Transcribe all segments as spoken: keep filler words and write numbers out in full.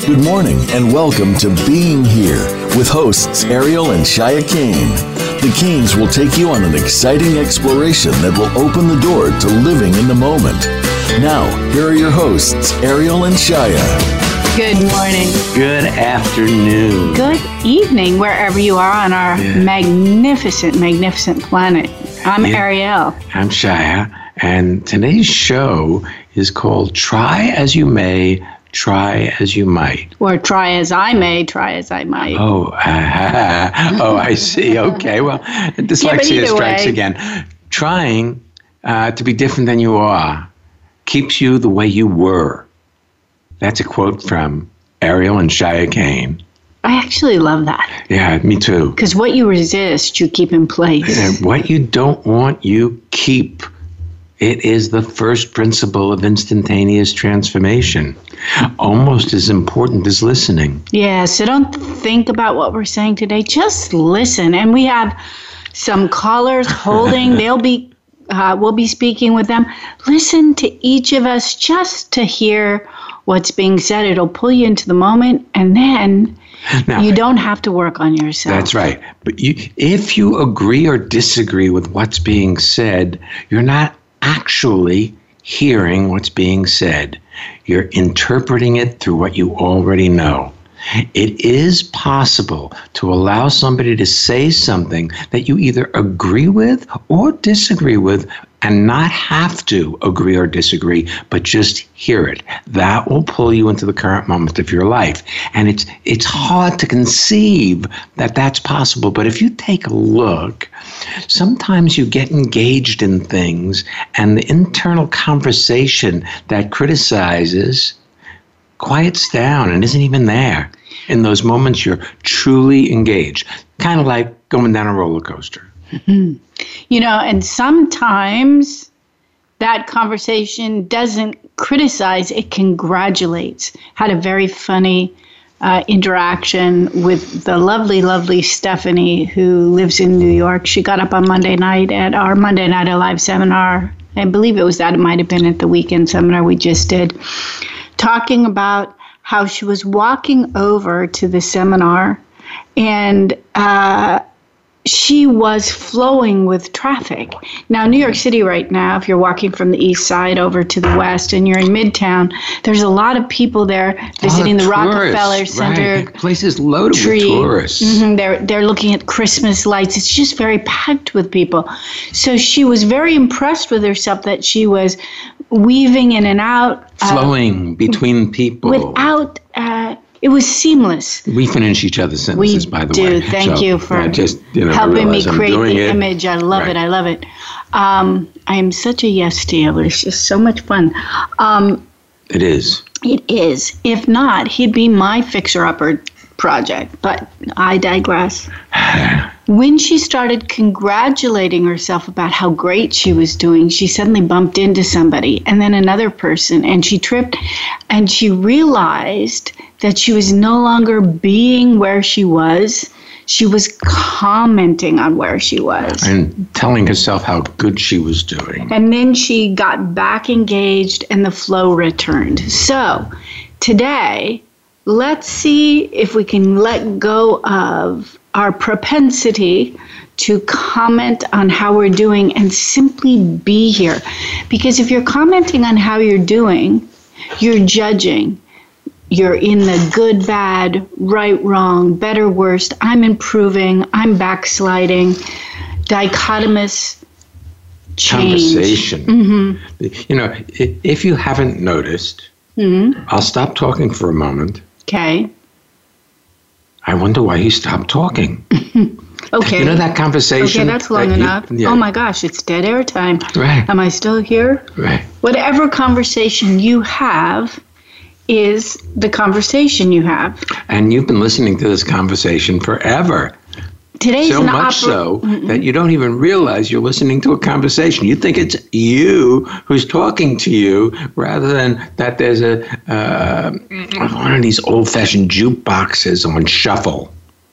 Good morning and welcome to Being Here with hosts Ariel and Shia Kane. The Kanes will take you on an exciting exploration that will open the door to living in the moment. Now, here are your hosts, Ariel and Shia. Good morning. Good afternoon. Good evening, wherever you are on our yeah. magnificent, magnificent planet. I'm yeah. Ariel. I'm Shia, and today's show is called Try As You May, Try As You Might. Or Try As I May, Try As I Might. Oh, uh, oh, I see. Okay, well, dyslexia yeah, strikes way. again. Trying uh, to be different than you are keeps you the way you were. That's a quote from Ariel and Shia Kane. I actually love that. Yeah, me too. Because what you resist, you keep in place. And what you don't want, you keep. It is the first principle of instantaneous transformation, almost as important as listening. Yeah, so don't think about what we're saying today. Just listen. And we have some callers holding. They'll be, uh, we'll be speaking with them. Listen to each of us just to hear what's being said. It'll pull you into the moment, and then now, you don't have to work on yourself. That's right. But you, if you agree or disagree with what's being said, you're not actually hearing what's being said. You're interpreting it through what you already know. It is possible to allow somebody to say something that you either agree with or disagree with and not have to agree or disagree, but just hear it. That will pull you into the current moment of your life. And it's it's hard to conceive that that's possible. But if you take a look, sometimes you get engaged in things and the internal conversation that criticizes quiets down and isn't even there. In those moments, you're truly engaged, kind of like going down a roller coaster. Mm-hmm. You know, and sometimes that conversation doesn't criticize, it congratulates. Had a very funny uh, interaction with the lovely, lovely Stephanie, who lives in New York. She got up on Monday night at our Monday Night Alive seminar. I believe it was that. It might have been at the weekend seminar we just did, talking about how she was walking over to the seminar and uh, she was flowing with traffic. Now, New York City right now, if you're walking from the east side over to the west and you're in Midtown, there's a lot of people there visiting the Rockefeller Center. Right. Places loaded tree. with tourists. Mm-hmm. They're, they're looking at Christmas lights. It's just very packed with people. So she was very impressed with herself that she was weaving in and out. Flowing uh, between people. Without... Uh, It was seamless. We finish each other's sentences, we by the do. way. Thank so you for I just, you know, helping me I'm create the it. image. I love right. it. I love it. Um, I am such a yes stealer. It's just so much fun. Um, it is. It is. If not, he'd be my fixer-upper project. But I digress. When she started congratulating herself about how great she was doing, she suddenly bumped into somebody and then another person, and she tripped, and she realized that she was no longer being where she was. She was commenting on where she was. And telling herself how good she was doing. And then she got back engaged and the flow returned. So today, let's see if we can let go of our propensity to comment on how we're doing and simply be here. Because if you're commenting on how you're doing, you're judging. You're in the good, bad, right, wrong, better, worst. I'm improving. I'm backsliding. Dichotomous change. Conversation. Mm-hmm. You know, if you haven't noticed, mm-hmm. I'll stop talking for a moment. Okay. I wonder why he stopped talking. Okay. You know that conversation? Okay, that's long that enough. You, yeah. Oh my gosh, it's dead air time. Right. Am I still here? Right. Whatever conversation you have is the conversation you have. And you've been listening to this conversation forever. Today's so an much opera- so Mm-mm. that you don't even realize you're listening to a conversation. You think it's you who's talking to you rather than that there's a uh, one of these old-fashioned jukeboxes on shuffle.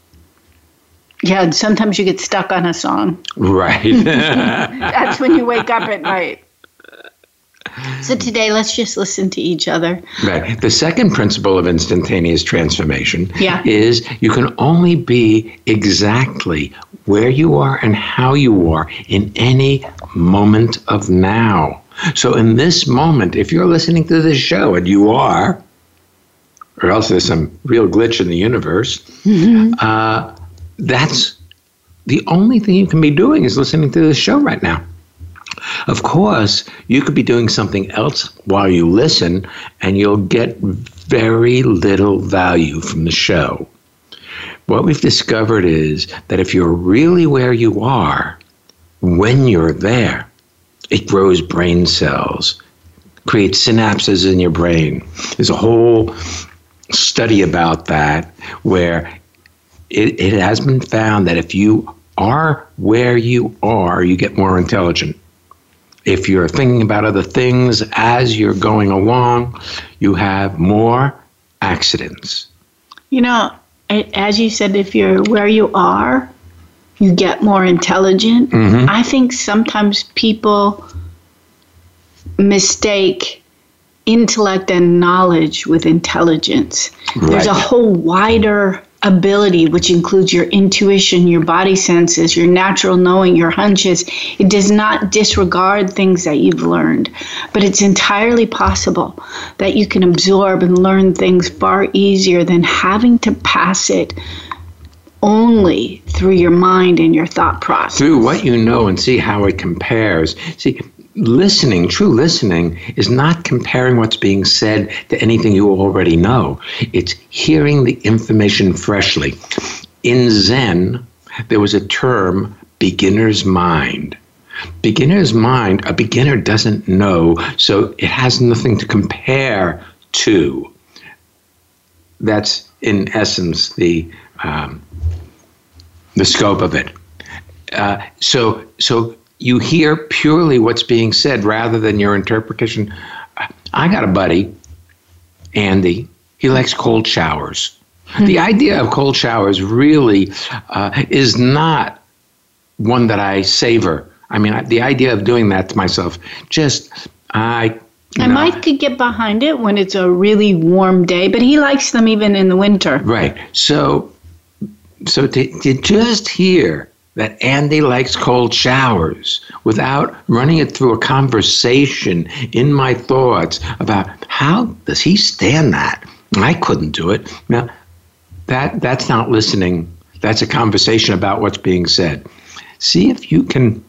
Yeah, and sometimes you get stuck on a song. Right. That's when you wake up at night. So today, let's just listen to each other. Right. The second principle of instantaneous transformation yeah. is you can only be exactly where you are and how you are in any moment of now. So in this moment, if you're listening to this show, and you are, or else there's some real glitch in the universe, mm-hmm. uh, that's the only thing you can be doing is listening to this show right now. Of course, you could be doing something else while you listen, and you'll get very little value from the show. What we've discovered is that if you're really where you are, when you're there, it grows brain cells, creates synapses in your brain. There's a whole study about that where it, it has been found that if you are where you are, you get more intelligent. If you're thinking about other things as you're going along, you have more accidents. You know, as you said, if you're where you are, you get more intelligent. Mm-hmm. I think sometimes people mistake intellect and knowledge with intelligence. Right. There's a whole wider ability, which includes your intuition, your body senses, your natural knowing, your hunches. It does not disregard things that you've learned, but it's entirely possible that you can absorb and learn things far easier than having to pass it only through your mind and your thought process. Through what you know and see how it compares. See, listening, true listening, is not comparing what's being said to anything you already know. It's hearing the information freshly. In Zen, there was a term, beginner's mind. Beginner's mind, a beginner doesn't know, so it has nothing to compare to. That's, in essence, the um, the scope of it. Uh, so, so you hear purely what's being said rather than your interpretation. I got a buddy, Andy. He likes cold showers. Mm-hmm. The idea of cold showers really uh, is not one that I savor. I mean, the idea of doing that to myself, just, I... I know. Mike could get behind it when it's a really warm day, but he likes them even in the winter. Right. So, so to, to just hear that Andy likes cold showers without running it through a conversation in my thoughts about how does he stand that? I couldn't do it. Now, that that's not listening. That's a conversation about what's being said. See if you can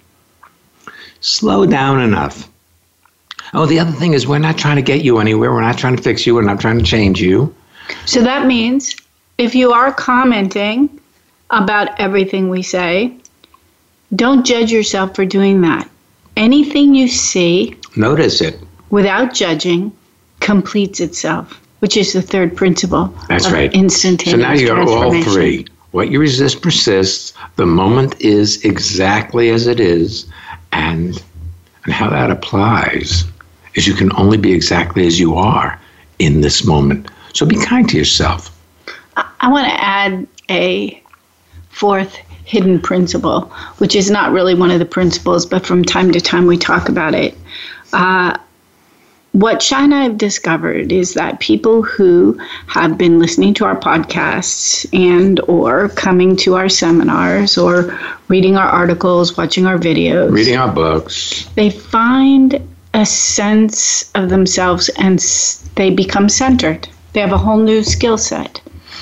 slow down enough. Oh, the other thing is we're not trying to get you anywhere. We're not trying to fix you. We're not trying to change you. So that means if you are commenting about everything we say, don't judge yourself for doing that. Anything you see, notice it without judging, completes itself, which is the third principle. That's of right. Instantaneous So now you got all transformation. three. What you resist persists. The moment is exactly as it is, and and how that applies is you can only be exactly as you are in this moment. So be kind to yourself. I, I want to add a fourth hidden principle, which is not really one of the principles, but from time to time we talk about it. Uh, what Shai and I have discovered is that people who have been listening to our podcasts and or coming to our seminars or reading our articles, watching our videos, reading our books, they find a sense of themselves and s- they become centered. They have a whole new skill set.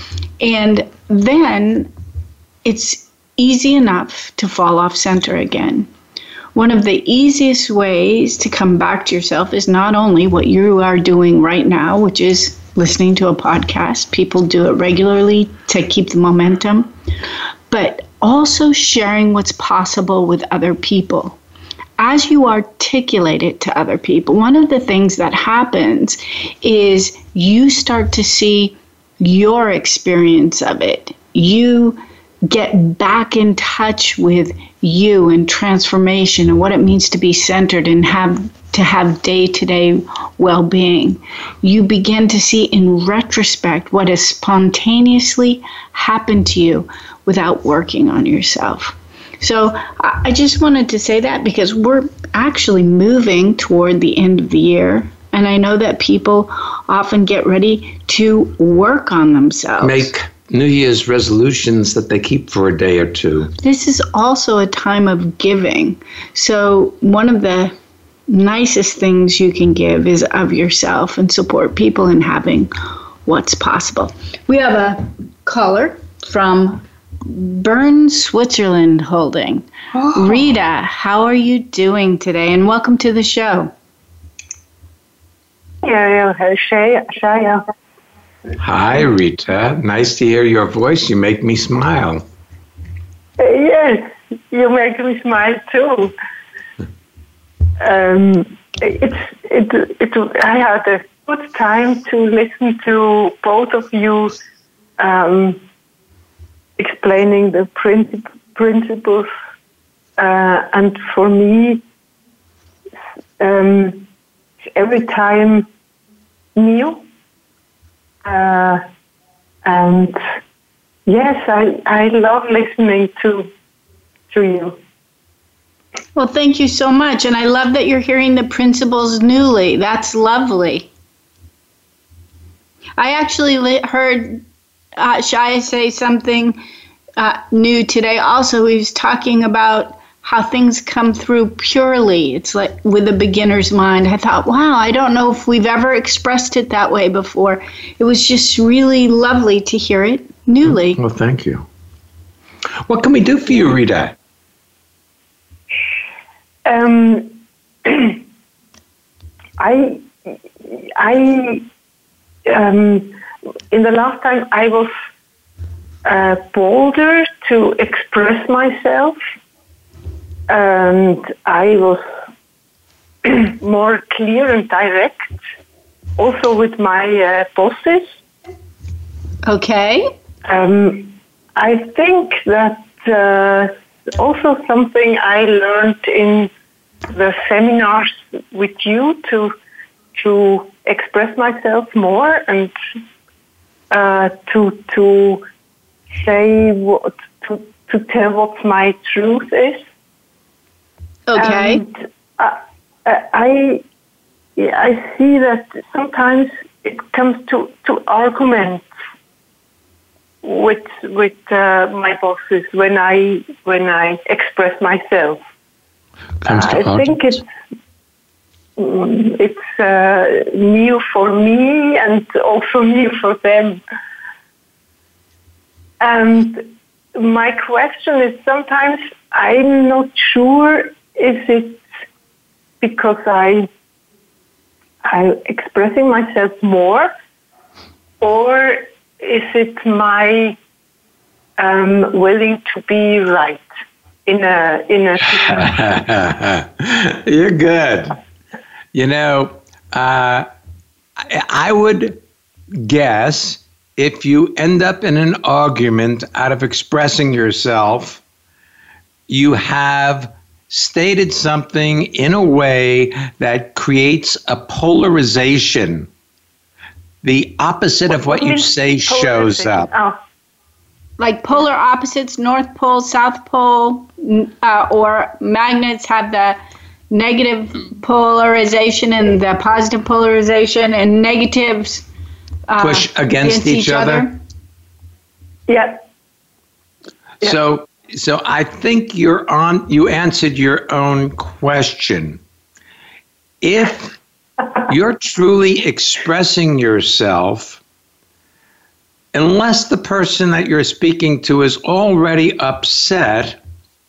And then it's easy enough to fall off center again. One of the easiest ways to come back to yourself is not only what you are doing right now, which is listening to a podcast. People do it regularly to keep the momentum, but also sharing what's possible with other people. As you articulate it to other people, one of the things that happens is you start to see your experience of it. You get back in touch with you and transformation and what it means to be centered and have to have day-to-day well-being. You begin to see in retrospect what has spontaneously happened to you without working on yourself. So I just wanted to say that because we're actually moving toward the end of the year. And I know that people often get ready to work on themselves. Make New Year's resolutions that they keep for a day or two. This is also a time of giving. So one of the nicest things you can give is of yourself and support people in having what's possible. We have a caller from Bern, Switzerland holding. Oh. Rita, how are you doing today? And welcome to the show. Ariel, Shaya. Hi, Rita. Nice to hear your voice. You make me smile. Uh, yes, you make me smile too. Um, it's it, it. I had a good time to listen to both of you um, explaining the princip- principles, uh, and for me, um, every time new. Uh, and yes, I, I love listening to to you. Well, thank you so much. And I love that you're hearing the principles newly. That's lovely. I actually li- heard uh, Shaya say something uh, new today. Also, he was talking about how things come through purely. It's like with a beginner's mind. I thought, wow, I don't know if we've ever expressed it that way before. It was just really lovely to hear it newly. Well, thank you. What can we do for you, Rita? Um, I, I, um, in the last time I was uh, bolder to express myself. And I was more clear and direct, also with my uh, bosses. Okay. Um, I think that uh, also something I learned in the seminars with you to to express myself more and uh, to to say what to to tell what my truth is. Okay. And I, I, I see that sometimes it comes to, to arguments with with uh, my bosses when I when I express myself. Comes to I arguments. think it's it's uh, new for me and also new for them. And my question is sometimes I'm not sure. Is it because I I'm expressing myself more, or is it my um, willing to be right in a in a situation? You're good. You know, uh, I, I would guess if you end up in an argument out of expressing yourself, you have stated something in a way that creates a polarization. The opposite of what you say shows up. Oh. Like polar opposites, North Pole, South Pole, uh, or magnets have the negative polarization and the positive polarization, and negatives uh, push against, against each, each other. other. Yeah. yeah. So, so I think you're on. You answered your own question. If you're truly expressing yourself, unless the person that you're speaking to is already upset,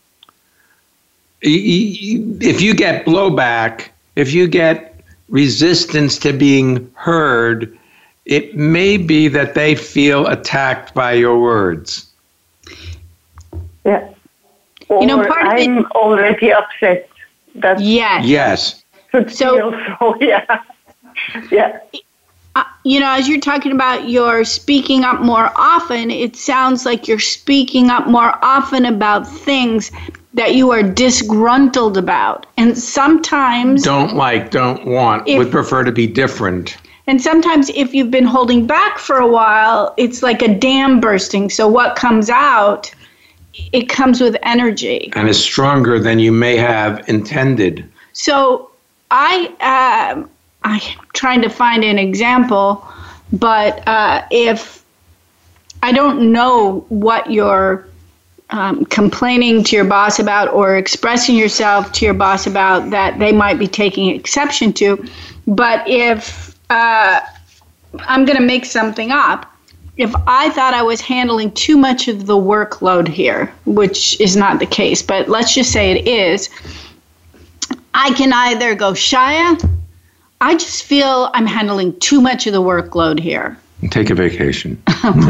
if you get blowback, if you get resistance to being heard, it may be that they feel attacked by your words. Yeah. Or you know, part I'm of it, already upset. That's yes. Yes. So, so yeah. Yeah. Uh, you know, as you're talking about you're speaking up more often, it sounds like you're speaking up more often about things that you are disgruntled about. And sometimes... Don't like, don't want, if, would prefer to be different. And sometimes if you've been holding back for a while, it's like a dam bursting. So what comes out, it comes with energy. And is stronger than you may have intended. So I, uh, I'm trying to find an example, but uh, if I don't know what you're um, complaining to your boss about or expressing yourself to your boss about that they might be taking exception to, but if uh, I'm going to make something up, if I thought I was handling too much of the workload here, which is not the case, but let's just say it is, I can either go, Shia, I just feel I'm handling too much of the workload here. Take a vacation.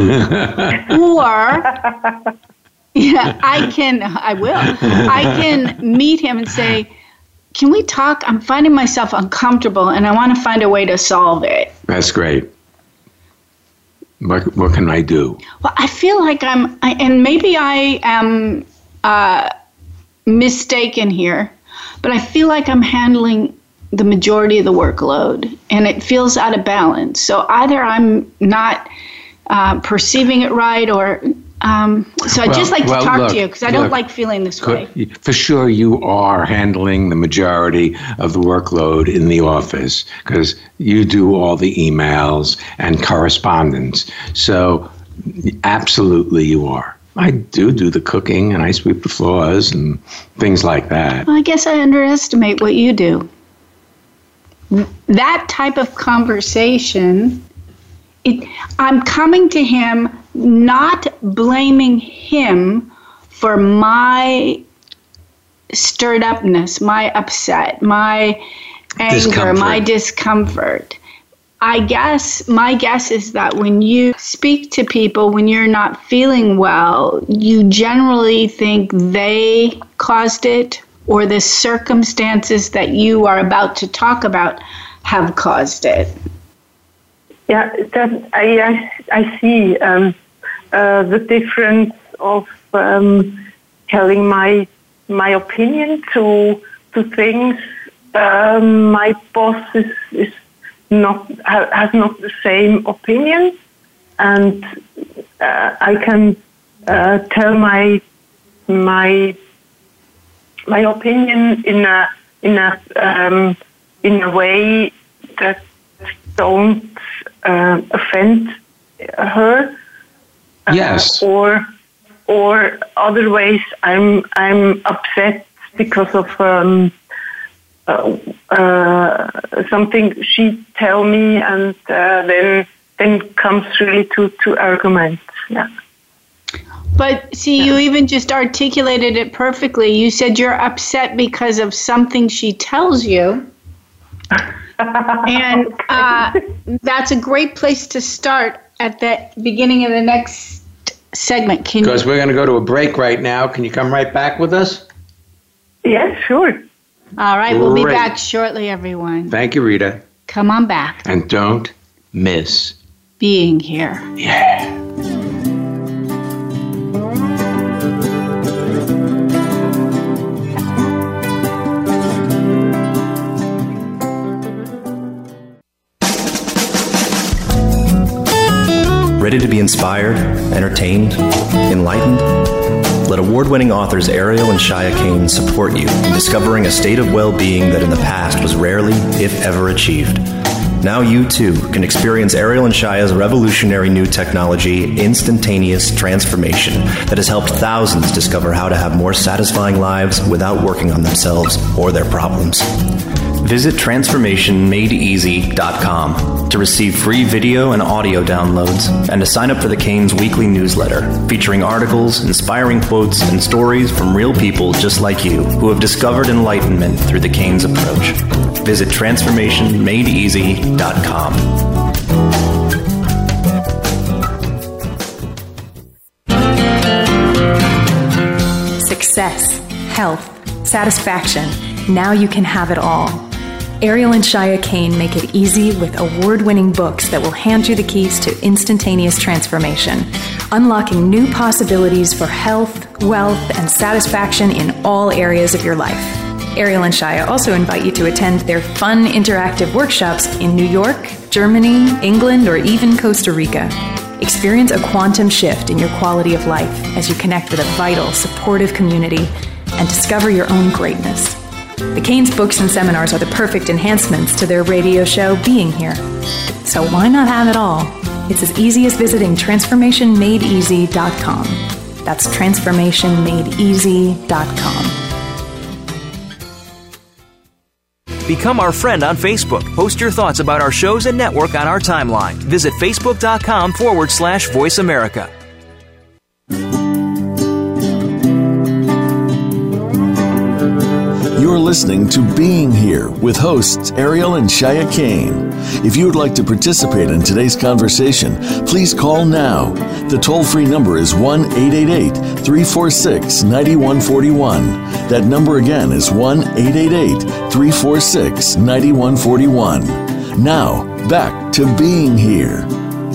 Or, yeah, I can, I will. I can meet him and say, can we talk? I'm finding myself uncomfortable and I want to find a way to solve it. That's great. What, what can I do? Well, I feel like I'm, I, and maybe I am uh, mistaken here, but I feel like I'm handling the majority of the workload and it feels out of balance. So either I'm not uh, perceiving it right or, um, so I'd well, just like to well, talk look, to you because I don't look, like feeling this way. For sure you are handling the majority of the workload in the office because you do all the emails and correspondence. So absolutely you are. I do do the cooking and I sweep the floors and things like that. Well, I guess I underestimate what you do. That type of conversation, it, I'm coming to him not blaming him for my stirred upness, my upset, my anger, discomfort. my discomfort. I guess my guess is that when you speak to people when you're not feeling well, you generally think they caused it or the circumstances that you are about to talk about have caused it. Yeah, that, I, I, I see um, uh, the difference of um, telling my my opinion to to things. Um, my boss is, is not has not the same opinion, and uh, I can uh, tell my my my opinion in a in a um, in a way that don't uh, offend her. Yes. Uh, or or other ways, I'm I'm upset because of um, uh, uh, something she tell me, and uh, then then comes really to to arguments. Yeah. But see, you even just articulated it perfectly. You said you're upset because of something she tells you. And uh, that's a great place to start at the beginning of the next segment. Can because you- we're going to go to a break right now. Can you come right back with us? Yes, sure. All right, we'll be back shortly, everyone. Thank you, Rita. Come on back. And don't miss being here. Yeah. Ready to be inspired, entertained, enlightened? Let award-winning authors Ariel and Shia Kane support you in discovering a state of well-being that in the past was rarely, if ever, achieved. Now you, too, can experience Ariel and Shia's revolutionary new technology, Instantaneous Transformation, that has helped thousands discover how to have more satisfying lives without working on themselves or their problems. Visit transformation made easy dot com to receive free video and audio downloads and to sign up for the Kane's weekly newsletter featuring articles, inspiring quotes, and stories from real people just like you who have discovered enlightenment through the Kane's approach. Visit transformation made easy dot com. Success, health, satisfaction. Now you can have it all. Ariel and Shia Kane make it easy with award-winning books that will hand you the keys to instantaneous transformation, unlocking new possibilities for health, wealth, and satisfaction in all areas of your life. Ariel and Shia also invite you to attend their fun interactive workshops in New York, Germany, England, or even Costa Rica. Experience a quantum shift in your quality of life as you connect with a vital, supportive community and discover your own greatness. The Canes books and seminars are the perfect enhancements to their radio show, Being Here. So why not have it all? It's as easy as visiting transformation made easy dot com. That's transformation made easy dot com. Become our friend on Facebook. Post your thoughts about our shows and network on our timeline. Visit facebook.com forward slash Voice America. You're listening to Being Here with hosts Ariel and Shia Kane. If you would like to participate in today's conversation, please call now. The toll-free number is one eight eight eight, three four six, nine one four one. That number again is one eight eight eight, three four six, nine one four one. Now, back to Being Here.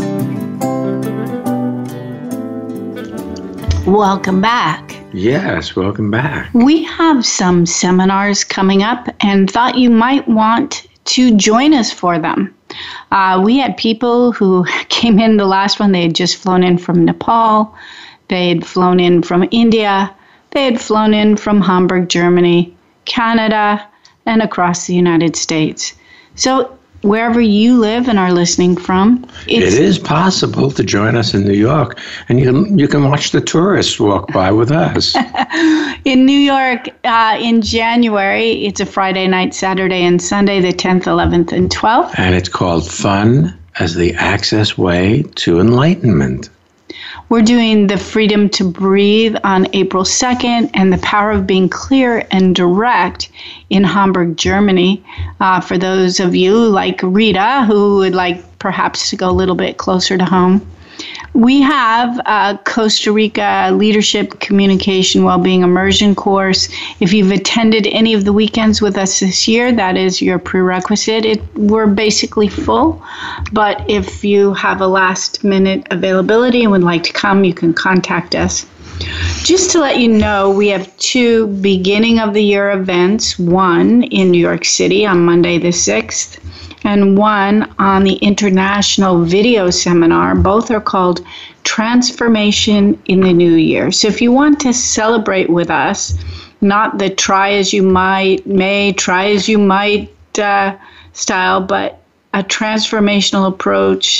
Welcome back. Yes, welcome back. We have some seminars coming up and thought you might want to join us for them. Uh, we had people who came in the last one. They had just flown in from Nepal. They had flown in from India. They had flown in from Hamburg, Germany, Canada, and across the United States. So wherever you live and are listening from, it's, it is possible to join us in New York, and you can, you can watch the tourists walk by with us. In New York, uh, in January, it's a Friday night, Saturday, and Sunday, the tenth, eleventh, and twelfth. And it's called Fun as the Access Way to Enlightenment. We're doing The Freedom to Breathe on April second and The Power of Being Clear and Direct in Hamburg, Germany. Uh, for those of you like Rita who would like perhaps to go a little bit closer to home. We have a Costa Rica Leadership Communication Wellbeing Immersion course. If you've attended any of the weekends with us this year, that is your prerequisite. It, we're basically full, but if you have a last minute availability and would like to come, you can contact us. Just to let you know, we have two beginning of the year events, one in New York City on Monday the sixth, and one on the International Video Seminar. Both are called Transformation in the New Year. So if you want to celebrate with us, not the try as you might, may, try as you might uh, style, but a transformational approach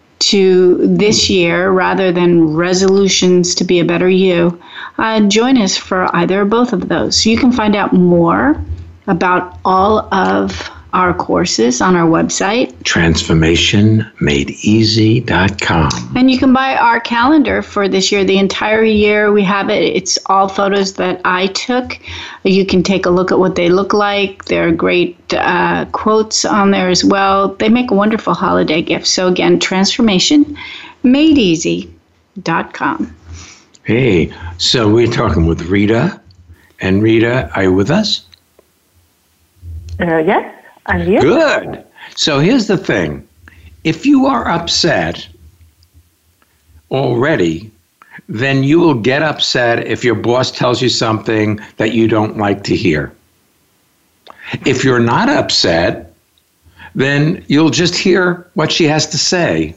to this year rather than resolutions to be a better you, uh, join us for either or both of those. So you can find out more about all of our courses on our website, transformation made easy dot com. And you can buy our calendar for this year, the entire year. We have it. It's all photos that I took. You can take a look at what they look like. There are great uh, quotes on there as well. They make a wonderful holiday gift. So again, transformation made easy dot com. Hey, so we're talking with Rita. And Rita, are you with us? Uh, yes. I'm here. Good. So here's the thing. If you are upset already, then you will get upset if your boss tells you something that you don't like to hear. If you're not upset, then you'll just hear what she has to say.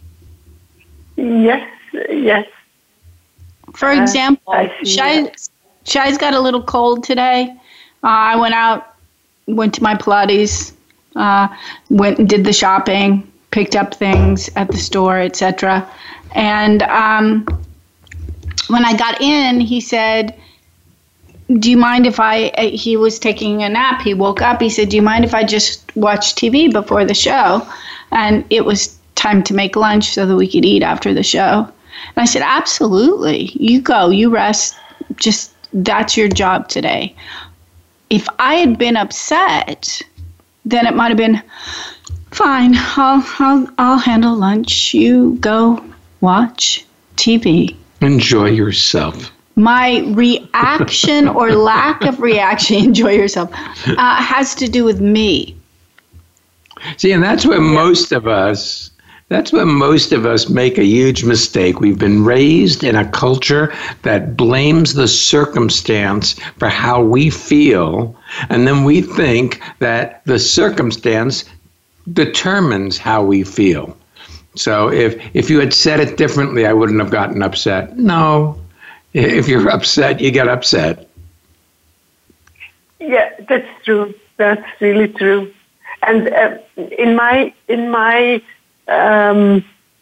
Yes, yes. For example, uh, Shai, Shai's got a little cold today. Uh, I went out. Went to my Pilates, uh, went and did the shopping, picked up things at the store, et cetera. And um, when I got in, he said, do you mind if I, he was taking a nap. He woke up. He said, do you mind if I just watch T V before the show? And it was time to make lunch so that we could eat after the show. And I said, absolutely. You go, you rest. Just, that's your job today. If I had been upset, then it might have been, fine, I'll, I'll, I'll handle lunch. You go watch T V. Enjoy yourself. My reaction or lack of reaction, enjoy yourself, uh, has to do with me. See, and that's where most of us, that's where most of us make a huge mistake. We've been raised in a culture that blames the circumstance for how we feel, and then we think that the circumstance determines how we feel. So if if you had said it differently, I wouldn't have gotten upset. No, if you're upset, you get upset. Yeah, that's true. That's really true. And uh, in my in my um,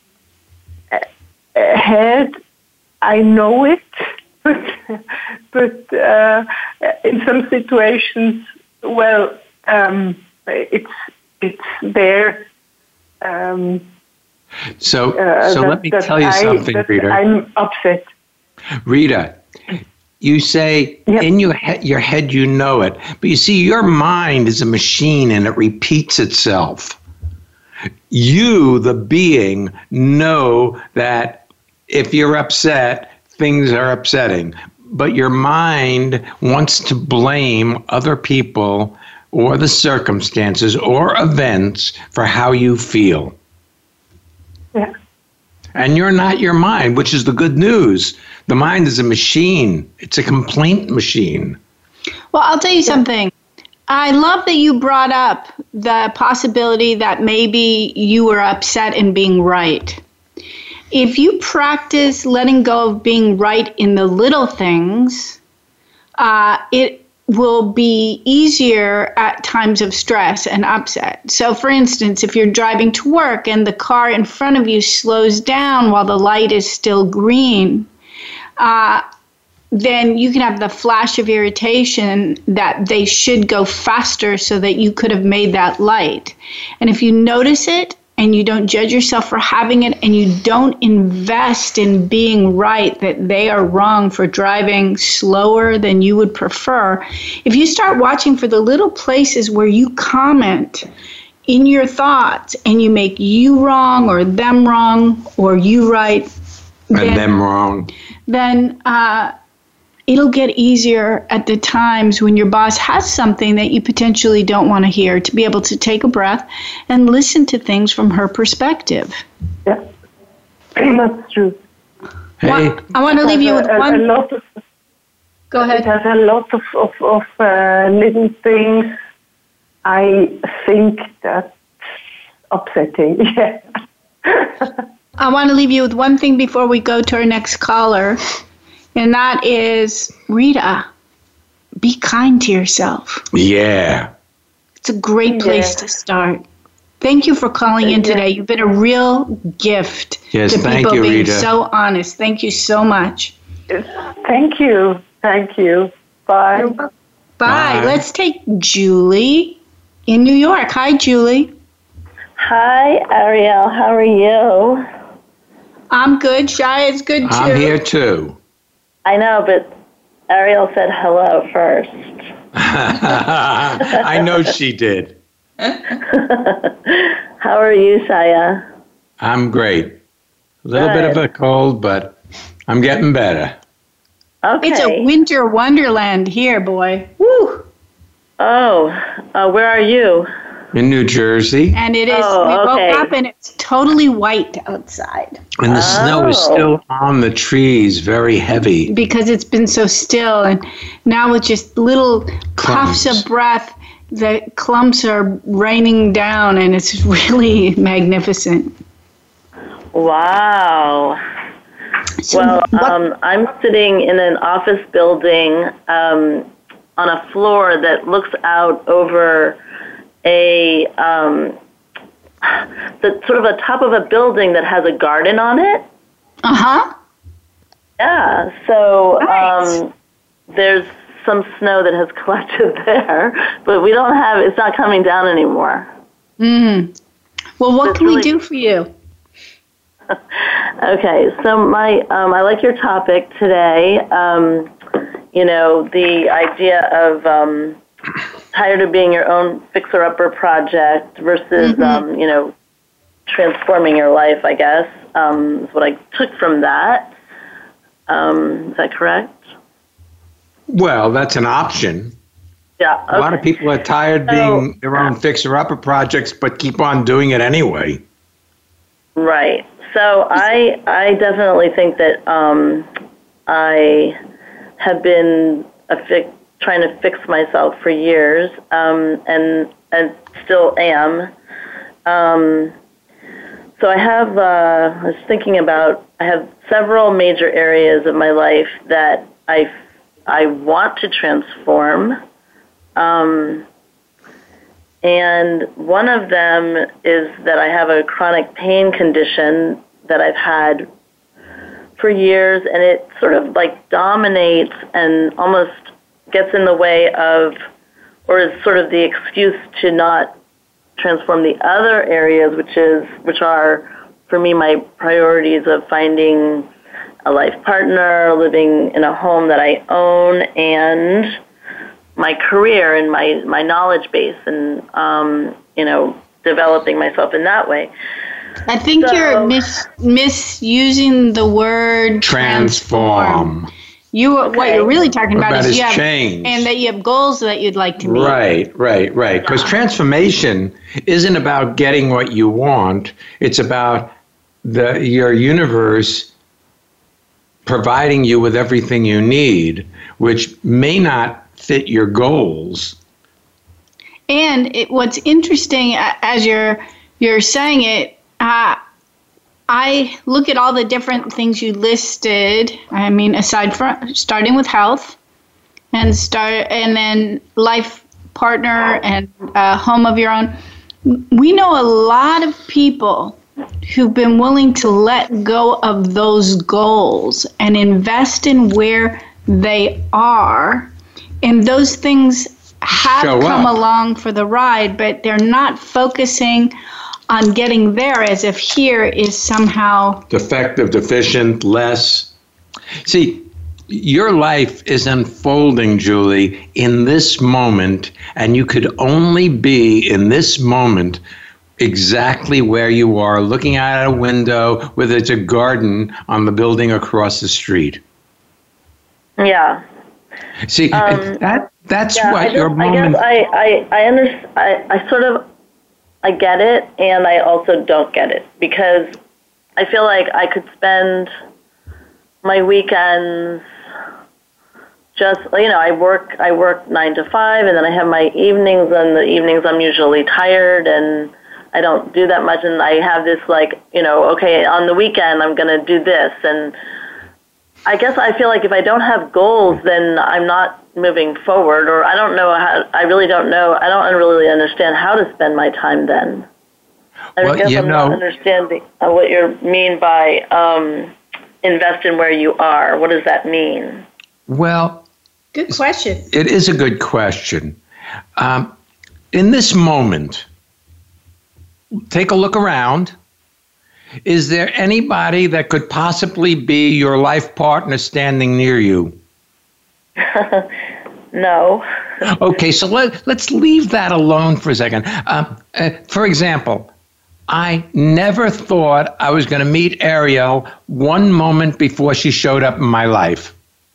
head, I know it, but but uh, in some situations, well, um, it's it's there. Um, so uh, so that, let me that tell you I, something, Rita. I'm upset. Rita, you say Yep. in your head, your head, you know it, but you see, your mind is a machine and it repeats itself. You, the being, know that if you're upset, things are upsetting, but your mind wants to blame other people or the circumstances or events for how you feel. Yeah. And you're not your mind, which is the good news. The mind is a machine. It's a complaint machine. Well, I'll tell you something. I love that you brought up the possibility that maybe you were upset in being right. If you practice letting go of being right in the little things, uh, it will be easier at times of stress and upset. So, for instance, if you're driving to work and the car in front of you slows down while the light is still green, uh, then you can have the flash of irritation that they should go faster so that you could have made that light. And if you notice it and you don't judge yourself for having it and you don't invest in being right, that they are wrong for driving slower than you would prefer, if you start watching for the little places where you comment in your thoughts and you make you wrong or them wrong or you right, And then, them wrong. then uh, it'll get easier at the times when your boss has something that you potentially don't want to hear, to be able to take a breath and listen to things from her perspective. Yeah, that's true. Hey, Well, I want to leave you with a, one. A lot of, Go It ahead. has a lot of, of, of uh, little things I think that's upsetting. Yeah. I want to leave you with one thing before we go to our next caller, and that is, Rita, be kind to yourself. yeah. It's a great place Yeah. to start. Thank you for calling in today. You've been a real gift Yes, to thank people you, being Rita. so honest. Thank you so much. Thank you. Thank you. Bye. Bye. Bye. Let's take Julie in New York. Hi, Julie. Hi, Ariel. How are you? I'm good. Shia is good too. I'm here too. I know, but Ariel said hello first. I know she did. How are you, Shia? I'm great. A little bit of Good. a cold, but I'm getting better. Okay. It's a winter wonderland here, boy. Woo! Oh, uh, where are you? In New Jersey. And it is, Oh, we okay. woke up and it's totally white outside And the snow is Oh. still on the trees, very heavy. because it's been so still. And now with just little puffs Clumps. of breath, the clumps are raining down and it's really magnificent. Wow. So Well, what- um, I'm sitting in an office building um, on a floor that looks out over a um, the sort of a top of a building that has a garden on it. uh-huh. Yeah, so Nice. um, there's some snow that has collected there, but we don't have, it's not coming down anymore. Mm. Well, what It's can we really- do for you? Okay, so my um, I like your topic today. Um, you know, the idea of um, tired of being your own fixer-upper project versus, Mm-hmm. um, you know, transforming your life, I guess, um, is what I took from that. Um, is that correct? Well, that's an option. Yeah. A lot of okay. people are tired being their own fixer-upper projects, but keep on doing it anyway. Right. So I I definitely think that um, I have been a fi- trying to fix myself for years, um, and and still am. Um, so I have. Uh, I was thinking about. I have several major areas of my life that I I want to transform, Um, and one of them is that I have a chronic pain condition that I've had for years, and it sort of like dominates and almost gets in the way of, or is sort of the excuse to not transform the other areas, which is, which are, for me, my priorities of finding a life partner, living in a home that I own, and my career and my, my knowledge base, and, um, you know, developing myself in that way. I think so, you're mis- misusing the word transform. transform. You, okay. What you're really talking about, about is you have, change. And that you have goals that you'd like to meet. Right, right, right. Because yeah. transformation isn't about getting what you want. It's about the your universe providing you with everything you need, which may not fit your goals. And it, what's interesting, as you're you're saying it, uh, I look at all the different things you listed. I mean, aside from starting with health, and start, and then life partner and a home of your own. We know a lot of people who've been willing to let go of those goals and invest in where they are, and those things have Show come up. along for the ride, but they're not focusing on getting there as if here is somehow defective, deficient, less. See, your life is unfolding, Julie, in this moment, and you could only be in this moment exactly where you are, looking out a window, whether it's a garden on the building across the street. Yeah. See, um, that that's yeah, what I your just, moment... I guess I, I, I, under, I, I sort of, I get it, and I also don't get it, because I feel like I could spend my weekends just, you know, I work, I work nine to five, and then I have my evenings, and the evenings I'm usually tired, and I don't do that much, and I have this, like, you know, okay, on the weekend I'm going to do this, and I guess I feel like if I don't have goals, then I'm not moving forward, or I don't know how, I really don't know, I don't really understand how to spend my time then. I well, guess you I'm know, not understanding what you mean by um, invest in where you are. What does that mean? Well, good question. It is a good question. Um, in this moment, take a look around. Is there anybody that could possibly be your life partner standing near you? No. Okay, so let, let's leave that alone for a second. Um, uh, for example, I never thought I was going to meet Ariel one moment before she showed up in my life.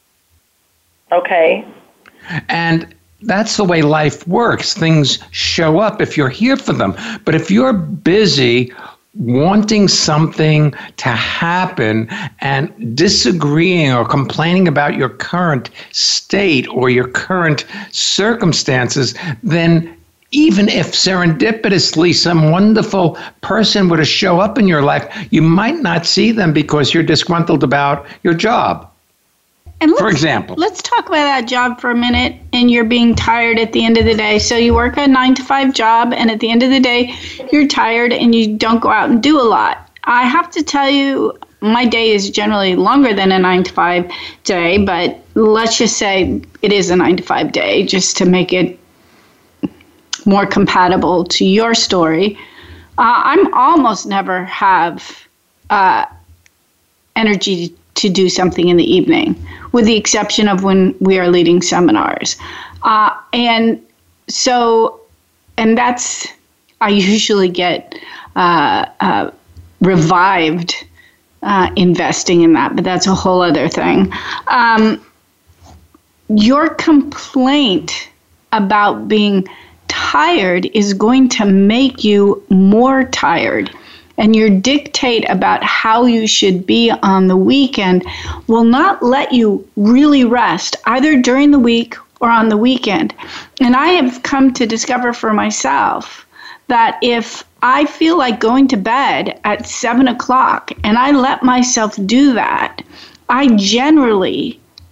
Okay. And that's the way life works. Things show up if you're here for them. But if you're busy wanting something to happen and disagreeing or complaining about your current state or your current circumstances, then even if serendipitously some wonderful person were to show up in your life, you might not see them because you're disgruntled about your job. And for example, let's talk about that job for a minute, and you're being tired at the end of the day. So you work a nine to five job, and at the end of the day, you're tired and you don't go out and do a lot. I have to tell you, my day is generally longer than a nine to five day, but let's just say it is a nine to five day just to make it more compatible to your story. Uh, I'm almost never have uh, energy to do something in the evening, with the exception of when we are leading seminars. Uh, and so, and that's, I usually get uh, uh, revived uh, investing in that, but that's a whole other thing. Um, your complaint about being tired is going to make you more tired. And your dictate about how you should be on the weekend will not let you really rest, either during the week or on the weekend. And I have come to discover for myself that if I feel like going to bed at seven o'clock and I let myself do that, I generally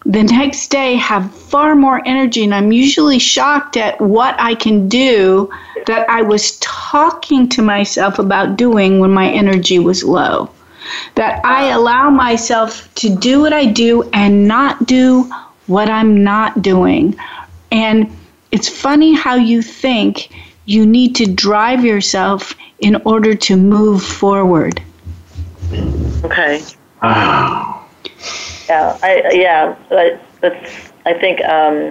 the next day have far more energy, and I'm usually shocked at what I can do that I was talking to myself about doing when my energy was low. That I allow myself to do what I do and not do what I'm not doing. And it's funny how you think you need to drive yourself in order to move forward. Okay. Wow. Yeah, I yeah, I, that's. I think um,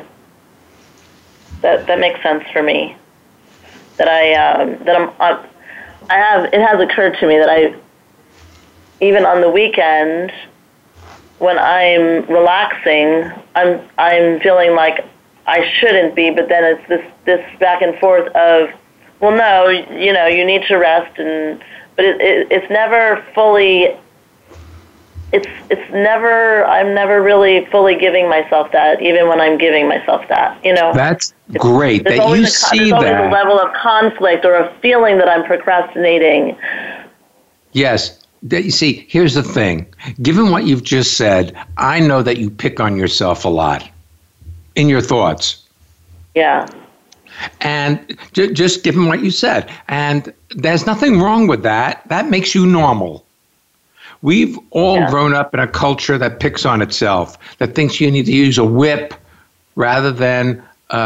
that that makes sense for me. That I um, that I'm. Uh, I have. It has occurred to me that I, even on the weekend, when I'm relaxing, I'm I'm feeling like I shouldn't be, but then it's this this back and forth of, well, no, you know, you need to rest, and but it, it it's never fully. It's it's never, I'm never really fully giving myself that, even when I'm giving myself that, you know. That's great there's that you a, see there's that. There's always a level of conflict or a feeling that I'm procrastinating. Yes. You see, here's the thing. Given what you've just said, I know that you pick on yourself a lot in your thoughts. Yeah. And j- just given what you said. And there's nothing wrong with that. That makes you normal. We've all yeah. grown up in a culture that picks on itself, that thinks you need to use a whip rather than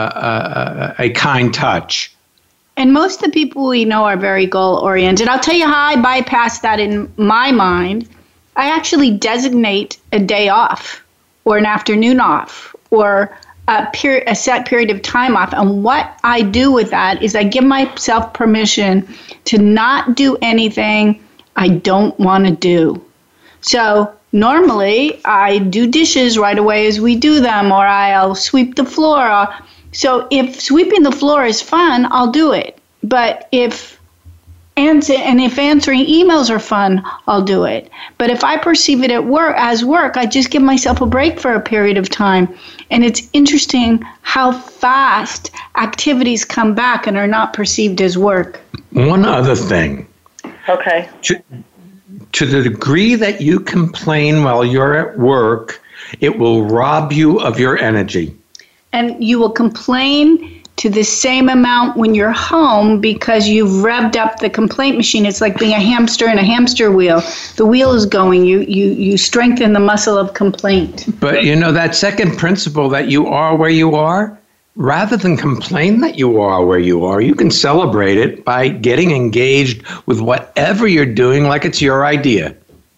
uh, a, a kind touch. And most of the people we know are very goal-oriented. I'll tell you how I bypass that in my mind. I actually designate a day off or an afternoon off or a, period, a set period of time off. And what I do with that is I give myself permission to not do anything I don't want to do. So normally I do dishes right away as we do them, or I'll sweep the floor. Or, so if sweeping the floor is fun, I'll do it. But if answer and if answering emails are fun, I'll do it. But if I perceive it at work as work, I just give myself a break for a period of time. And it's interesting how fast activities come back and are not perceived as work. One other thing. Okay. To, to the degree that you complain while you're at work, it will rob you of your energy. And you will complain to the same amount when you're home because you've revved up the complaint machine. It's like being a hamster in a hamster wheel. The wheel is going. You you you strengthen the muscle of complaint. But you know that second principle that you are where you are, rather than complain that you are where you are, you can celebrate it by getting engaged with whatever you're doing like it's your idea.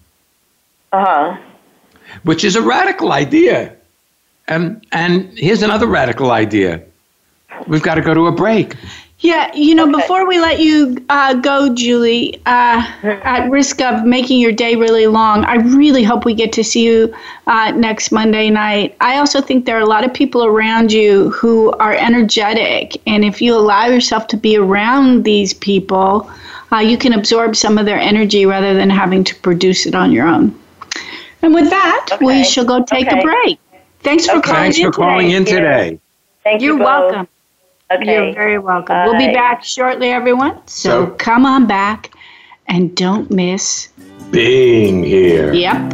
Uh-huh. Which is a radical idea. And, and here's another radical idea. We've got to go to a break. Yeah, you know, okay. Before we let you uh, go, Julie, uh, at risk of making your day really long, I really hope we get to see you uh, next Monday night. I also think there are a lot of people around you who are energetic, and if you allow yourself to be around these people, uh, you can absorb some of their energy rather than having to produce it on your own. And with that, okay. we shall go take okay. a break. Thanks for okay. calling Thanks in for calling today. in today. Thank you. You're both. welcome. Okay. You're very welcome. Bye. We'll be back shortly, everyone. So, so come on back and don't miss being here. Yep.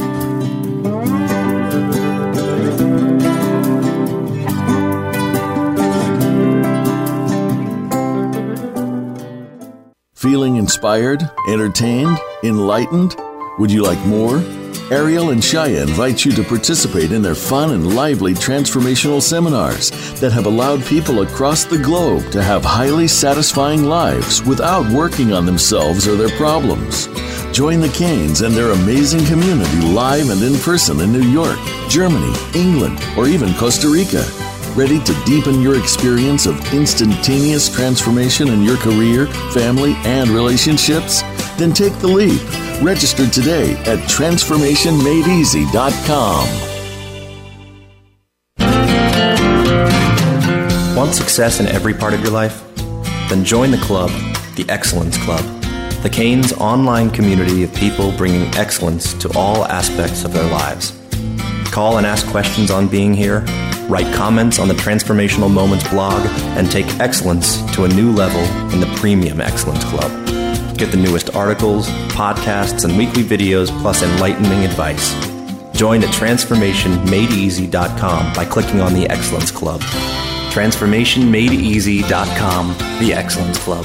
Feeling inspired, entertained, enlightened? Would you like more? Ariel and Shaya invite you to participate in their fun and lively transformational seminars that have allowed people across the globe to have highly satisfying lives without working on themselves or their problems. Join the Canes and their amazing community live and in person in New York, Germany, England, or even Costa Rica. Ready to deepen your experience of instantaneous transformation in your career, family, and relationships? Then take the leap. Register today at transformation made easy dot com. Want success in every part of your life? Then join the club, the Excellence Club, the Canes online community of people bringing excellence to all aspects of their lives. Call and ask questions on Being Here, write comments on the Transformational Moments blog, and take excellence to a new level in the Premium Excellence Club. Get the newest articles, podcasts, and weekly videos, plus enlightening advice. Join at transformation made easy dot com by clicking on the Excellence Club. transformation made easy dot com, the Excellence Club.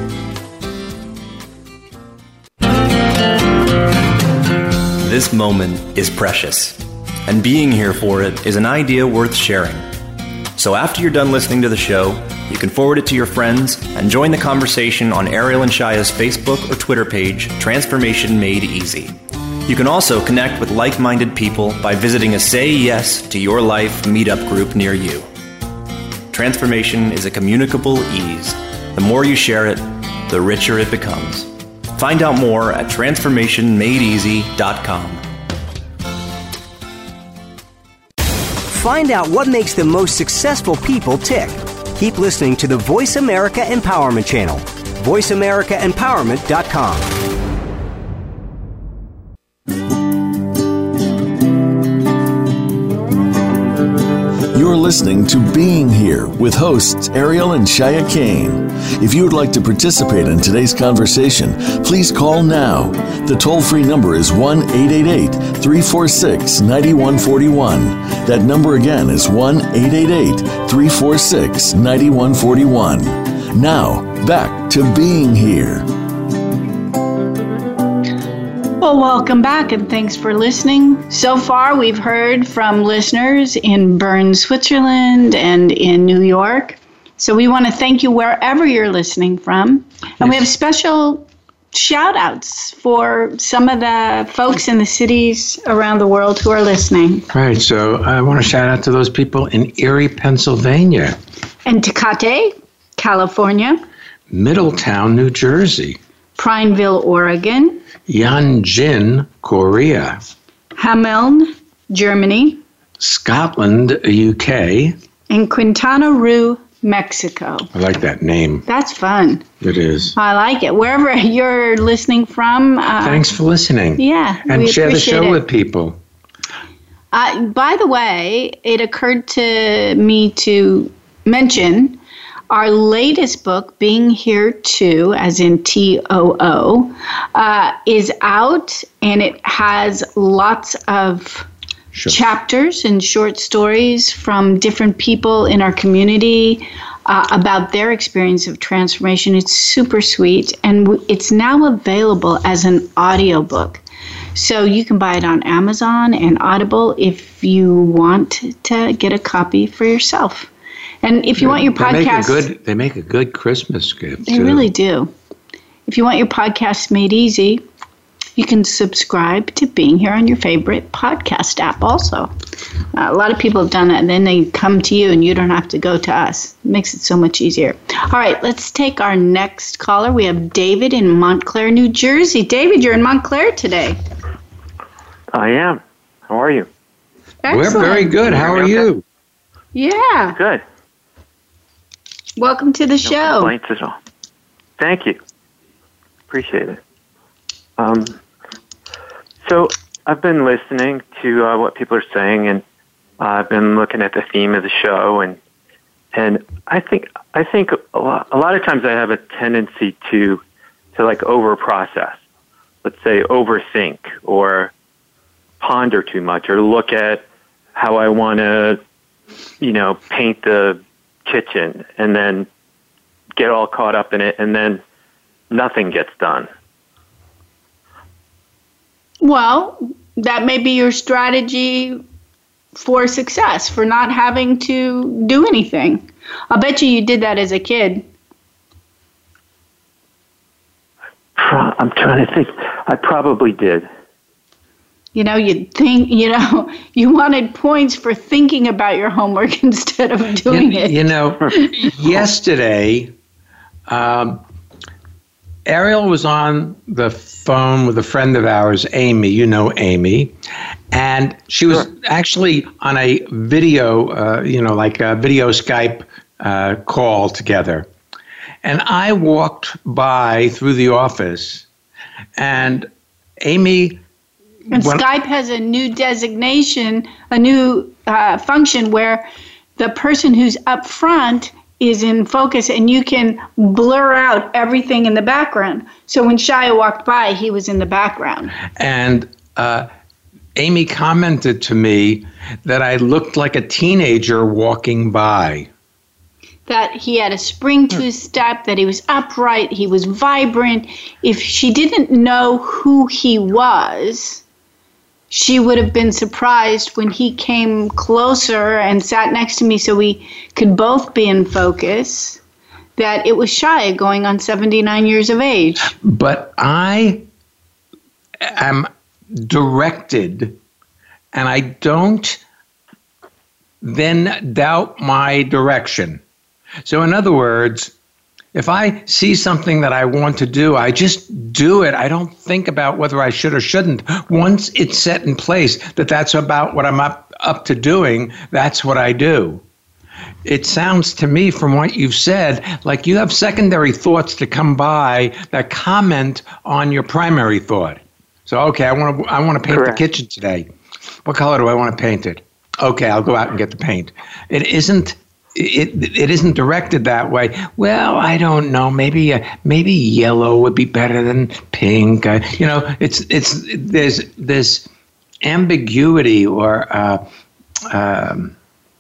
This moment is precious, and being here for it is an idea worth sharing. So after you're done listening to the show, you can forward it to your friends and join the conversation on Ariel and Shaya's Facebook or Twitter page, Transformation Made Easy. You can also connect with like-minded people by visiting a Say Yes to Your Life meetup group near you. Transformation is a communicable ease. The more you share it, the richer it becomes. Find out more at transformation made easy dot com. Find out what makes the most successful people tick. Keep listening to the Voice America Empowerment Channel. voice america empowerment dot com. You're listening to Being Here with hosts Ariel and Shaya Kane. If you would like to participate in today's conversation, please call now. The toll-free number is one eight eight eight, three four six, nine one four one. That number again is one eight eight eight, three four six, nine one four one. Now, back to Being Here. Well, welcome back and thanks for listening. So far, we've heard from listeners in Bern, Switzerland and in New York. So we want to thank you wherever you're listening from. And we have special shout outs for some of the folks in the cities around the world who are listening. Right. So I want to shout out to those people in Erie, Pennsylvania. And Tecate, California. Middletown, New Jersey. Prineville, Oregon. Yanjin, Korea. Hameln, Germany. Scotland, U K. And Quintana Roo, Mexico. I like that name. That's fun. It is. I like it. Wherever you're listening from. Uh, Thanks for listening. Yeah. And share the show it. with people. Uh, by the way, it occurred to me to mention our latest book, Being Here Too, as in T O O, uh, is out, and it has lots of sure. chapters and short stories from different people in our community uh, about their experience of transformation. It's super sweet, and w- it's now available as an audiobook. So you can buy it on Amazon and Audible if you want to get a copy for yourself. And if you want your podcast... They make a good, they make a good Christmas gift, They too. really do. If you want your podcast made easy, you can subscribe to Being Here on your favorite podcast app also. Uh, a lot of people have done that, and then they come to you, and you don't have to go to us. It makes it so much easier. All right, let's take our next caller. We have David in Montclair, New Jersey. David, you're in Montclair today. I am. How are you? Excellent. We're very good. How are you? Yeah. Good. Welcome to the no show. Complaints at all. Thank you. Appreciate it. Um, so I've been listening to uh, what people are saying, and uh, I've been looking at the theme of the show, and and I think I think a lot, a lot of times I have a tendency to to like over process. Let's say overthink or ponder too much, or look at how I want to, you know, paint the kitchen, and then get all caught up in it, and then nothing gets done. Well, that may be your strategy for success, for not having to do anything. I'll bet you you did that as a kid. I'm trying to think. I probably did. You know, you'd think, you know, you wanted points for thinking about your homework instead of doing you, it. You know, yesterday, um, Ariel was on the phone with a friend of ours, Amy. You know Amy. And she was sure. actually on a video, uh, you know, like a video Skype uh, call together. And I walked by through the office, and Amy... And when, Skype has a new designation, a new uh, function where the person who's up front is in focus, and you can blur out everything in the background. So when Shaya walked by, he was in the background. And uh, Amy commented to me that I looked like a teenager walking by. That he had a spring to his step, that he was upright, he was vibrant. If she didn't know who he was, she would have been surprised when he came closer and sat next to me so we could both be in focus, that it was Shia going on seventy-nine years of age. But I am directed, and I don't then doubt my direction. So in other words, if I see something that I want to do, I just do it. I don't think about whether I should or shouldn't. Once it's set in place that that's about what I'm up, up to doing, that's what I do. It sounds to me from what you've said like you have secondary thoughts to come by that comment on your primary thought. So, okay, I want to I want to paint Correct. the kitchen today. What color do I want to paint it? Okay, I'll go out and get the paint. It isn't it it isn't directed that way. Well, I don't know. Maybe uh, maybe yellow would be better than pink. Uh, you know, it's it's there's this ambiguity or uh, um,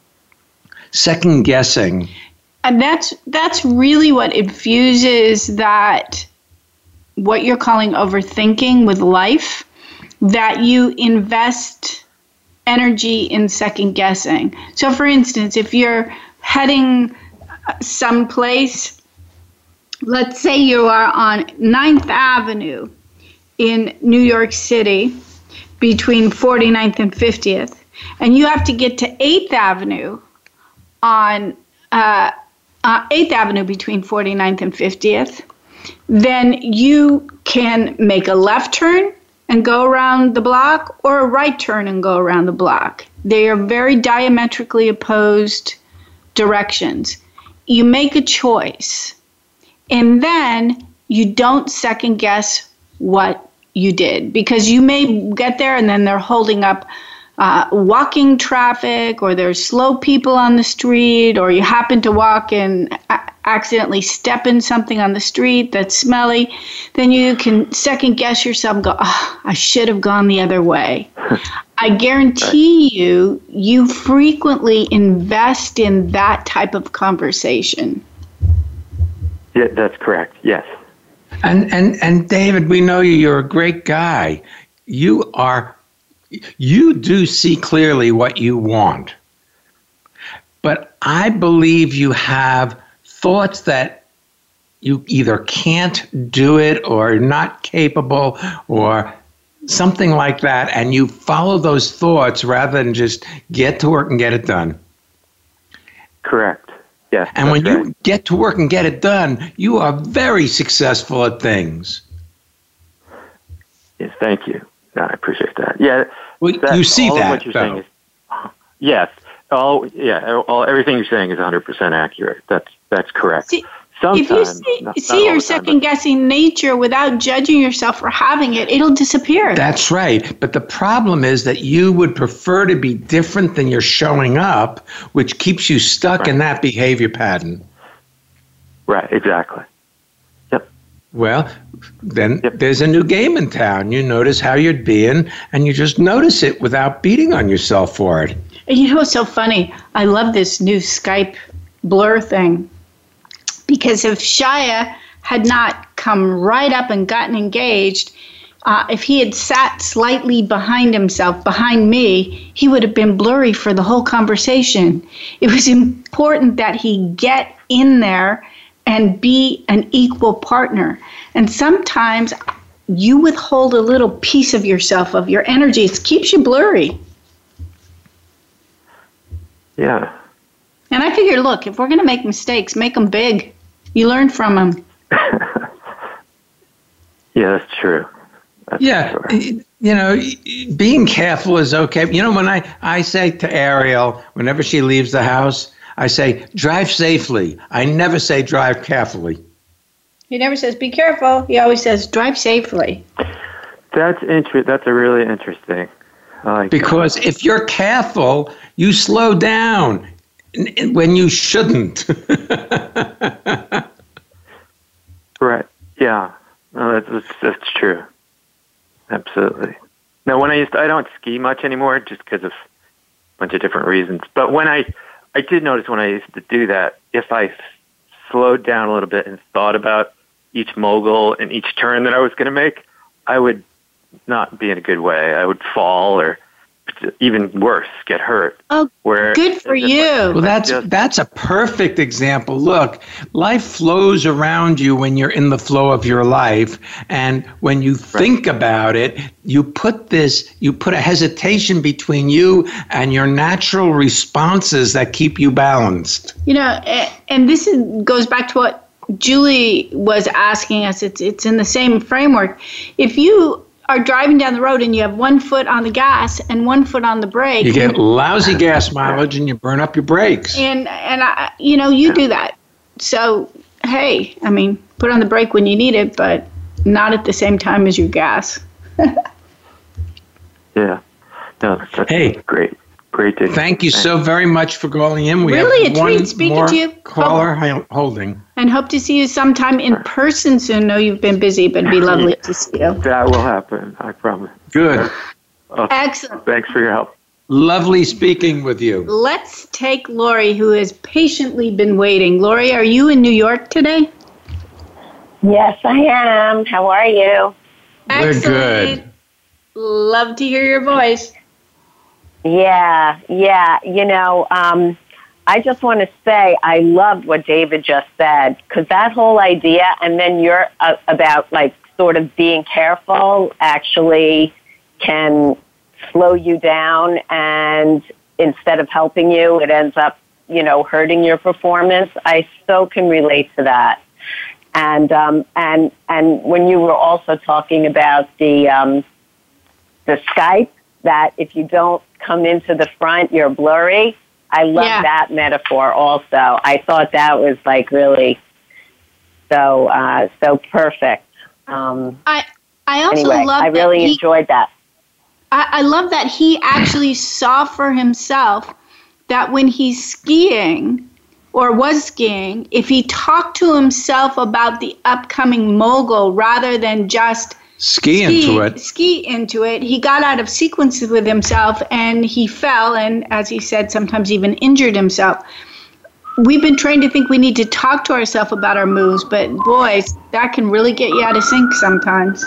second guessing. And that's that's really what infuses that, what you're calling overthinking with life, that you invest energy in second guessing. So for instance, if you're heading someplace, let's say you are on ninth Avenue in New York City between forty-ninth and fiftieth, and you have to get to eighth Avenue on uh, uh, eighth Avenue between forty-ninth and fiftieth, then you can make a left turn and go around the block or a right turn and go around the block. They are very diametrically opposed directions. You make a choice, and then you don't second guess what you did, because you may get there and then they're holding up uh, walking traffic, or there's slow people on the street, or you happen to walk and a- accidentally step in something on the street that's smelly. Then you can second guess yourself and go, oh, I should have gone the other way. I guarantee you, you frequently invest in that type of conversation. Yeah, that's correct. Yes. And and and David, we know you. You're a great guy. You are. You do see clearly what you want. But I believe you have thoughts that you either can't do it or not capable or something like that, and you follow those thoughts rather than just get to work and get it done. Correct. Yes. And when right. you get to work and get it done, you are very successful at things. Yes, thank you. No, I appreciate that. Yeah. Well, that, you see all that, of what you're though. saying is, yes. All yeah. All everything you're saying is one hundred percent accurate. That's that's correct. See, Sometimes, if you see, not, see not your time, second guessing nature without judging yourself for having it, it'll disappear. That's right. But the problem is that you would prefer to be different than you're showing up, which keeps you stuck right. in that behavior pattern. Right, exactly. Yep. Well, then yep. there's a new game in town. You notice how you're being, and you just notice it without beating on yourself for it. And you know what's so funny? I love this new Skype blur thing. Because if Shia had not come right up and gotten engaged, uh, if he had sat slightly behind himself, behind me, he would have been blurry for the whole conversation. It was important that he get in there and be an equal partner. And sometimes you withhold a little piece of yourself, of your energy. It keeps you blurry. Yeah. And I figure, look, if we're going to make mistakes, make them big. You learn from them. Yeah, that's true. That's yeah, sure. you know, being careful is okay. You know, when I, I say to Ariel, whenever she leaves the house, I say, drive safely. I never say drive carefully. He never says, be careful. He always says, drive safely. That's inter- That's a really interesting. I like because that. If you're careful, you slow down when you shouldn't. Right. Yeah. No, that's, that's that's true. Absolutely. Now, when I used to, I don't ski much anymore just because of a bunch of different reasons. But when I, I did notice when I used to do that, if I slowed down a little bit and thought about each mogul and each turn that I was going to make, I would not be in a good way. I would fall or even worse, get hurt. Oh, where good for you. Well, that's just, that's a perfect example. Look, life flows around you when you're in the flow of your life, and when you think right. about it, you put this, you put a hesitation between you and your natural responses that keep you balanced. You know, and this is, goes back to what Julie was asking us. It's it's in the same framework. If you are driving down the road and you have one foot on the gas and one foot on the brake, you get lousy gas mileage and you burn up your brakes. And and I, you know, you do that. So hey, I mean, put on the brake when you need it, but not at the same time as your gas. Yeah, no, that's hey, great. Great day. Thank you so very much for calling in. We really have a one treat speaking more to you. Caller Hope, holding. And hope to see you sometime in person soon. Know you've been busy, but it'd be lovely to see you. That will happen, I promise. Good. Oh, excellent. Thanks for your help. Lovely speaking with you. Let's take Lori, who has patiently been waiting. Lori, are you in New York today? Yes, I am. How are you? Excellent. We're good. Love to hear your voice. Yeah, yeah. You know, um, I just want to say I loved what David just said, because that whole idea, and then you're uh, about like sort of being careful actually can slow you down, and instead of helping you, it ends up, you know, hurting your performance. I so can relate to that. And um, and and when you were also talking about the um, the Skype, that if you don't come into the front, you're blurry. I love yeah. that metaphor also. I thought that was like really so uh, so perfect. Um, I I also anyway, love I really that he, enjoyed that. I, I love that he actually saw for himself that when he's skiing or was skiing, if he talked to himself about the upcoming mogul rather than just Ski, ski into it. Ski into it. He got out of sequence with himself and he fell and, as he said, sometimes even injured himself. We've been trained to think we need to talk to ourselves about our moves, but boys, that can really get you out of sync sometimes.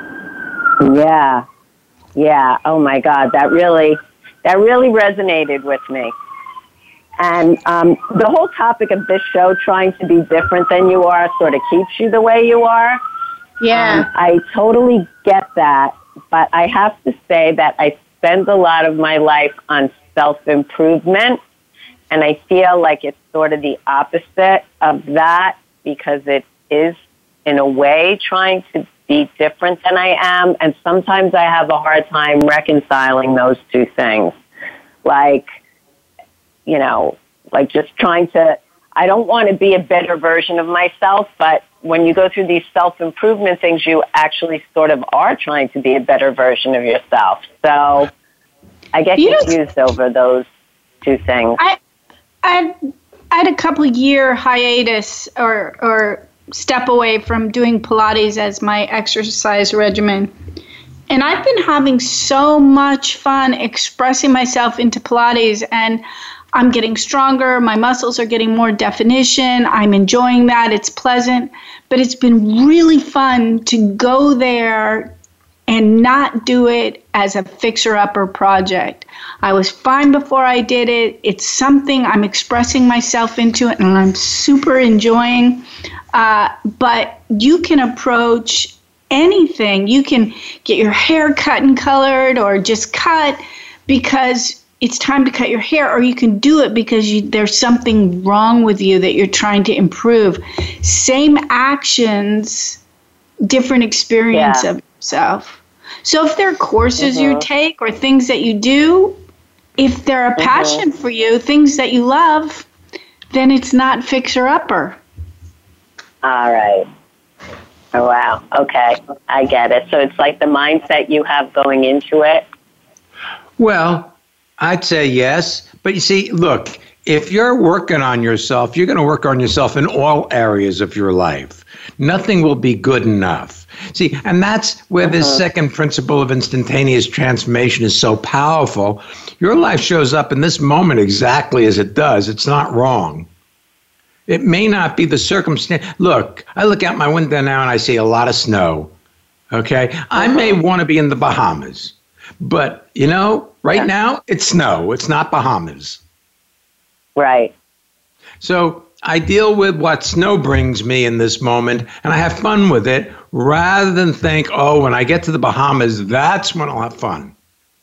Yeah. Yeah. Oh my God. That really, that really resonated with me. And um, the whole topic of this show, trying to be different than you are, sort of keeps you the way you are. Yeah. Um, I totally get that, but I have to say that I spend a lot of my life on self-improvement, and I feel like it's sort of the opposite of that, because it is, in a way, trying to be different than I am, and sometimes I have a hard time reconciling those two things. Like, you know, like just trying to, I don't want to be a better version of myself, but when you go through these self-improvement things, you actually sort of are trying to be a better version of yourself. So I get you confused over those two things. I, I, I had a couple year hiatus or, or step away from doing Pilates as my exercise regimen. And I've been having so much fun expressing myself into Pilates, and I'm getting stronger. My muscles are getting more definition. I'm enjoying that. It's pleasant. But it's been really fun to go there and not do it as a fixer-upper project. I was fine before I did it. It's something I'm expressing myself into it, and I'm super enjoying. Uh, but you can approach anything. You can get your hair cut and colored or just cut because it's time to cut your hair, or you can do it because you, there's something wrong with you that you're trying to improve. Same actions, different experience yeah. of yourself. So if there are courses mm-hmm. you take or things that you do, if they're a mm-hmm. passion for you, things that you love, then it's not fixer-upper. All right. Oh, wow. Okay. I get it. So it's like the mindset you have going into it? Well, I'd say yes. But you see, look, if you're working on yourself, you're going to work on yourself in all areas of your life. Nothing will be good enough. See, and that's where uh-huh. this second principle of instantaneous transformation is so powerful. Your life shows up in this moment exactly as it does. It's not wrong. It may not be the circumstance. Look, I look out my window now and I see a lot of snow. Okay? Uh-huh. I may want to be in the Bahamas. But, you know, right yeah. now, it's snow. It's not Bahamas. Right. So I deal with what snow brings me in this moment, and I have fun with it, rather than think, oh, when I get to the Bahamas, that's when I'll have fun.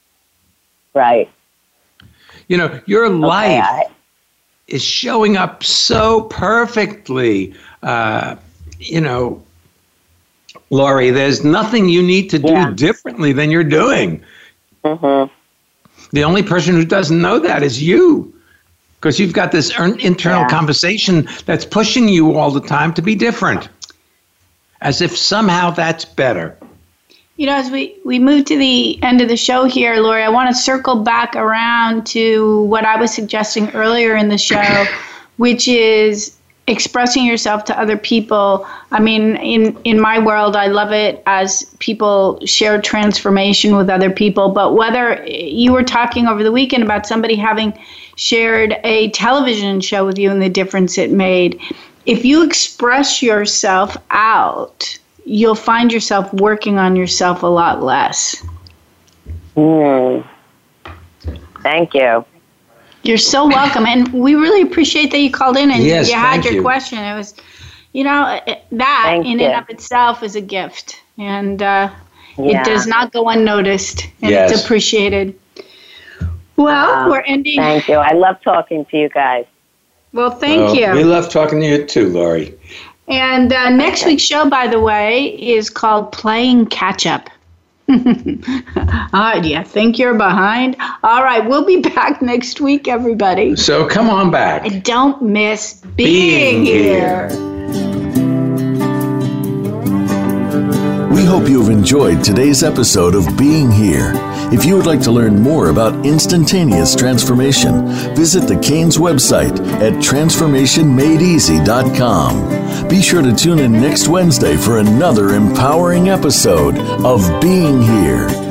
Right. You know, your okay, life I... is showing up so perfectly. Uh, you know, Laurie, there's nothing you need to do yeah. differently than you're doing. Mm-hmm. The only person who doesn't know that is you, because you've got this internal yeah. conversation that's pushing you all the time to be different, as if somehow that's better. You know, as we, we move to the end of the show here, Laurie, I want to circle back around to what I was suggesting earlier in the show, which is expressing yourself to other people. I mean, in, in my world, I love it as people share transformation with other people. But whether you were talking over the weekend about somebody having shared a television show with you and the difference it made, if you express yourself out, you'll find yourself working on yourself a lot less. Mm. Thank you. You're so welcome, and we really appreciate that you called in and yes, you had your you. question. It was, you know, that thank in you. and of itself is a gift, and uh, yeah. it does not go unnoticed, and yes. it's appreciated. Well, um, we're ending. Thank you. I love talking to you guys. Well, thank well, you. We love talking to you too, Laurie. And uh, next week's show, by the way, is called Playing Catch Up. Ah, do you think you're behind? All right, we'll be back next week, everybody. So come on back. And don't miss Being being, here. here. We hope you've enjoyed today's episode of Being Here. If you would like to learn more about instantaneous transformation, visit the Canes website at transformation made easy dot com. Be sure to tune in next Wednesday for another empowering episode of Being Here.